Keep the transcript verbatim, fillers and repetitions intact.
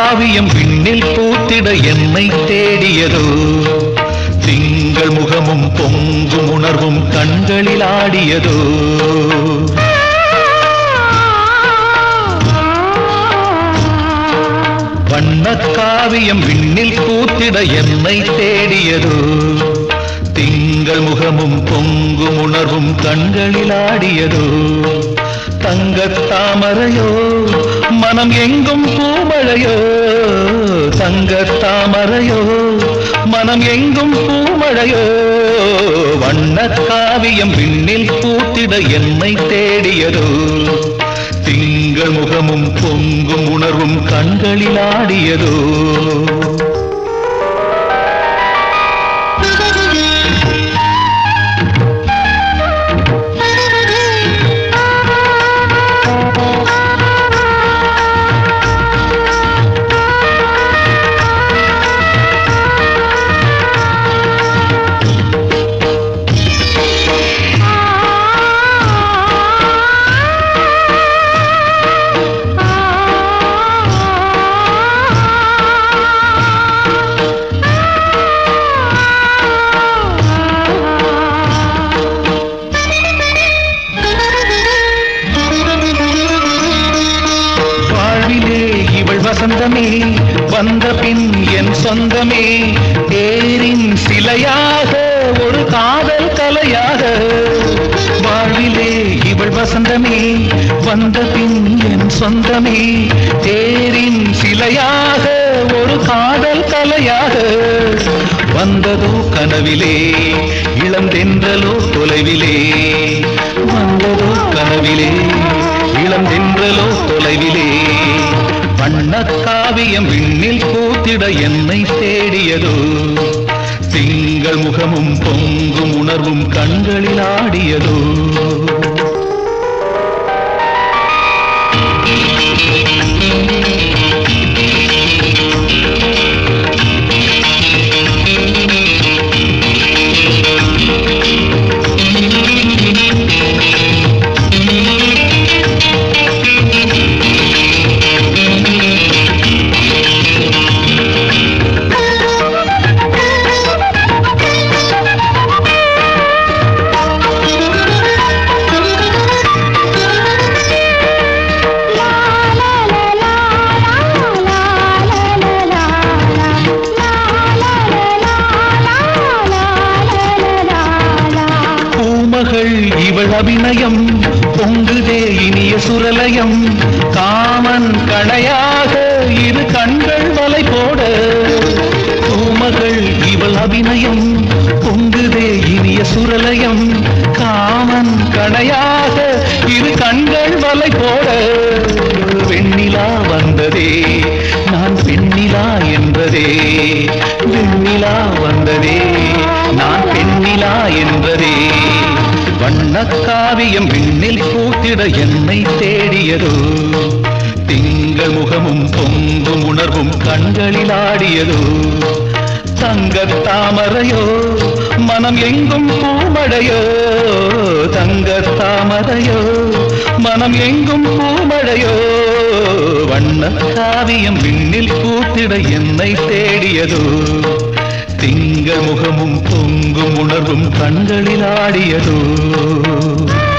காவியம் விண்ணில் பூத்திட என்னை தேடியதோ திங்கள் முகமும் பொங்கும் உணர்வும் கண்களில் ஆடியதோ வண்ணக் காவியம் விண்ணில் பூத்திட என்னை தேடியதோ திங்கள் முகமும் பொங்கும் உணர்வும் கண்களில் ஆடியதோ தங்கத் தாமரையோ மனம் எங்கும் பூமழையோ தங்கத் தாமரையோ மனம் எங்கும் பூமழையோ வண்ணக் காவியம் விண்ணில் பூத்திட என்னை தேடியதோ திங்கள் முகமும் பொங்கும் உணர்வும் கண்களில் ஆடியதோ வசந்தமே வந்த பின் என் சொந்தமே தேரின் சிலையாக ஒரு காதல் கலையாக வாழ்விலே இவள் வசந்தமே வந்த பின் என் சொந்தமே தேரின் சிலையாக ஒரு காதல் கலையாக வந்ததோ கனவிலே இளந்தென்றலோ தொலைவிலே வந்ததோ கனவிலே இளந்தென்றலோ தொலைவிலே வண்ணக் காவியம் விண்ணில் பூத்திட என்னை தேடியதோ திங்கள் முகமும் பொங்கும் உணர்வும் கண்களில் ஆடியதோ இவள் அபிநயம் பொங்குதே இனிய சுரலயம் காமன் கணையாக இரு கண்கள் வலை போட பூமகள் இவள் அபிநயம் பொங்குதே இனிய சுரலயம் காமன் கணையாக இரு கண்கள் வலை போட வெண்ணிலா வந்ததே நான் பெண்ணிலா என்றதே வெண்ணிலா வந்ததே நான் பெண்ணிலா என்றதே வண்ணக் காவியம் விண்ணில் பூத்திட என்னை தேடியதோ திங்கள் முகமும் பொங்கும் உணர்வும் கண்களில் ஆடியதோ தங்கத் தாமரையோ மனம் எங்கும் பூமழையோ தங்கத் தாமரையோ மனம் எங்கும் பூமழையோ வண்ணக் காவியம் விண்ணில் பூத்திட என்னை தேடியதோ திங்கள் முகமும் பொங்கும் உணர்வும் கண்களில் ஆடியதோ